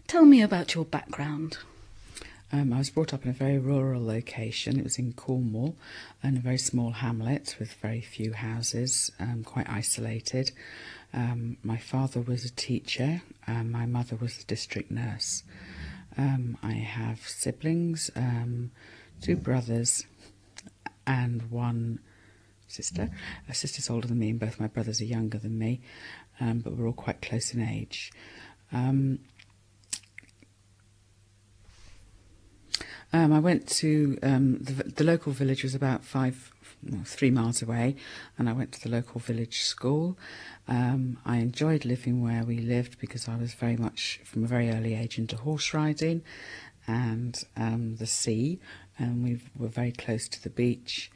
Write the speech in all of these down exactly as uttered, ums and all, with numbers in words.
Tell me about your background. Um, I was brought up in a very rural location. It was in Cornwall, in a very small hamlet with very few houses, um, quite isolated. Um, my father was a teacher, and my mother was a district nurse. Um, I have siblings, um, two brothers and one sister. A sister's older than me and both my brothers are younger than me, um, but we're all quite close in age. Um, Um, I went to um, the, the local village was about five, well, three miles away, and I went to the local village school. Um, I enjoyed living where we lived because I was very much, from a very early age, into horse riding and um, the sea, and we were very close to the beach.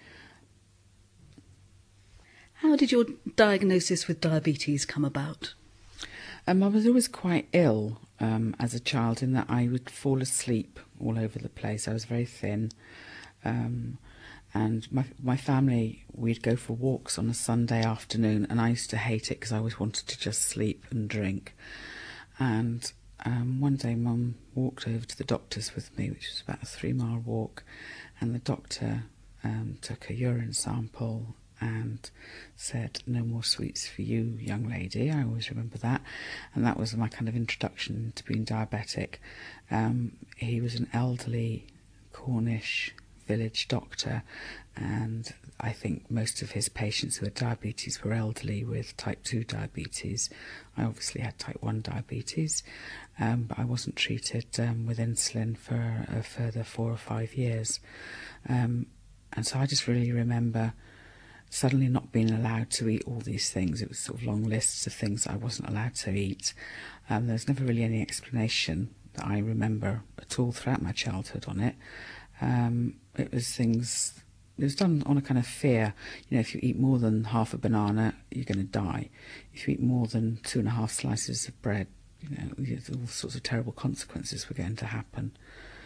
How did your diagnosis with diabetes come about? Um, I was always quite ill um, as a child in that I would fall asleep all over the place. I was very thin. Um, and my my family, we'd go for walks on a Sunday afternoon, and I used to hate it because I always wanted to just sleep and drink. And um, one day Mum walked over to the doctor's with me, which was about a three-mile walk, and the doctor um, took a urine sample and said, "No more sweets for you, young lady." I always remember that. And that was my kind of introduction to being diabetic. Um, he was an elderly Cornish village doctor, and I think most of his patients who had diabetes were elderly with type two diabetes. I obviously had type one diabetes, um, but I wasn't treated um, with insulin for a further four or five years. Um, and so I just really remember suddenly not being allowed to eat all these things. It was sort of long lists of things I wasn't allowed to eat. Um, there was never really any explanation that I remember at all throughout my childhood on it. Um, it was things, it was done on a kind of fear. You know, if you eat more than half a banana, you're going to die. If you eat more than two and a half slices of bread, you know, all sorts of terrible consequences were going to happen.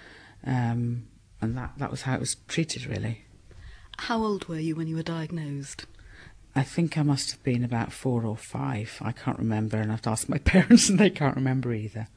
Um, and that, that was how it was treated, really. How old were you when you were diagnosed? I think I must have been about four or five. I can't remember, and I've asked my parents and they can't remember either.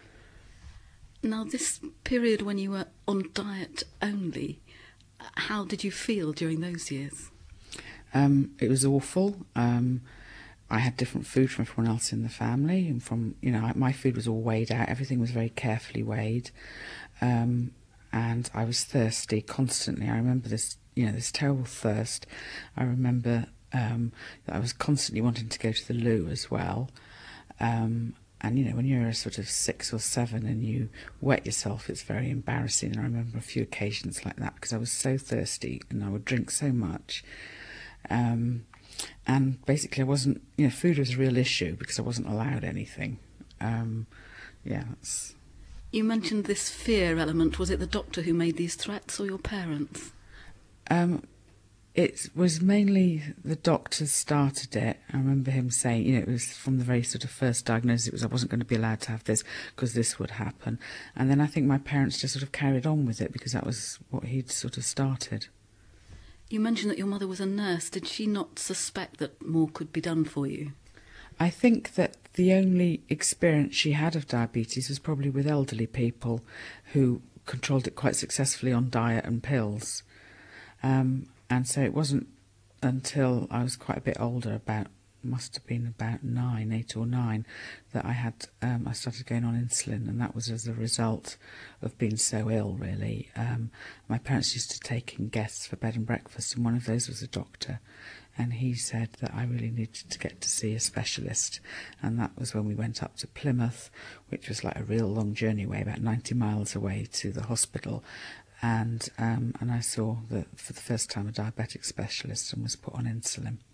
Now, this period when you were on diet only, how did you feel during those years? Um, it was awful. Um, I had different food from everyone else in the family, and from, you know, my food was all weighed out. Everything was very carefully weighed. Um, and I was thirsty constantly. I remember this, you know, this terrible thirst. I remember um, that I was constantly wanting to go to the loo as well. Um, and, you know, when you're a sort of six or seven and you wet yourself, it's very embarrassing. And I remember a few occasions like that because I was so thirsty and I would drink so much. Um, and basically I wasn't, you know, food was a real issue because I wasn't allowed anything. Um, yeah, that's... You mentioned this fear element. Was it the doctor who made these threats or your parents? Um, it was mainly the doctor started it. I remember him saying, you know, it was from the very sort of first diagnosis, it was I wasn't going to be allowed to have this because this would happen. And then I think my parents just sort of carried on with it because that was what he'd sort of started. You mentioned that your mother was a nurse. Did she not suspect that more could be done for you? I think that the only experience she had of diabetes was probably with elderly people who controlled it quite successfully on diet and pills. Um, and so it wasn't until I was quite a bit older, about must have been about nine, eight or nine, that I had um, I started going on insulin, and that was as a result of being so ill, really. Um, my parents used to take in guests for bed and breakfast, and one of those was a doctor, and he said that I really needed to get to see a specialist, and that was when we went up to Plymouth, which was like a real long journey away, about ninety miles away, to the hospital. And um, and I saw that for the first time a diabetic specialist and was put on insulin.